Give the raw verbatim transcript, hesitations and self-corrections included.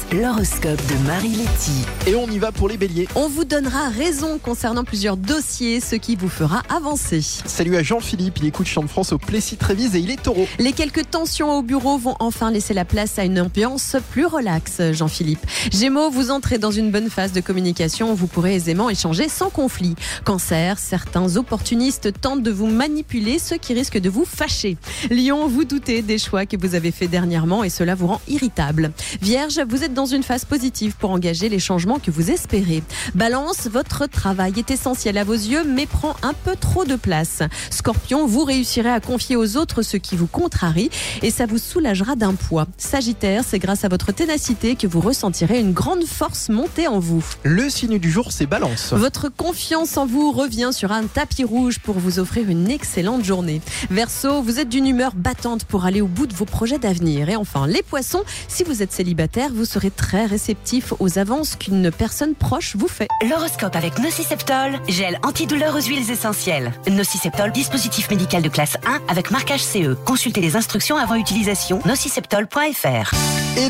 L'horoscope de Marie-Letty. Et on y va pour les béliers. On vous donnera raison concernant plusieurs dossiers, ce qui vous fera avancer. Salut à Jean-Philippe, il écoute Chant de France au Plessis-Trévise et il est taureau. Les quelques tensions au bureau vont enfin laisser la place à une ambiance plus relaxe, Jean-Philippe. Gémeaux, vous entrez dans une bonne phase de communication, vous pourrez aisément échanger sans conflit. Cancer, certains opportunistes tentent de vous manipuler, ce qui risque de vous fâcher. Lion, vous doutez des choix que vous avez faits dernièrement et cela vous rend irritable. Vierge, vous êtes dans une phase positive pour engager les changements que vous espérez. Balance, votre travail est essentiel à vos yeux mais prend un peu trop de place. Scorpion, vous réussirez à confier aux autres ce qui vous contrarie et ça vous soulagera d'un poids. Sagittaire, c'est grâce à votre ténacité que vous ressentirez une grande force monter en vous. Le signe du jour, c'est Balance. Votre confiance en vous revient sur un tapis rouge pour vous offrir une excellente journée. Verseau, vous êtes d'une humeur battante pour aller au bout de vos projets d'avenir. Et enfin, les poissons, si vous êtes célibataire, vous serez très réceptif aux avances qu'une personne proche vous fait. L'horoscope avec Nociceptol, gel antidouleur aux huiles essentielles. Nociceptol, dispositif médical de classe un avec marquage C E. Consultez les instructions avant utilisation. nociceptol point f r.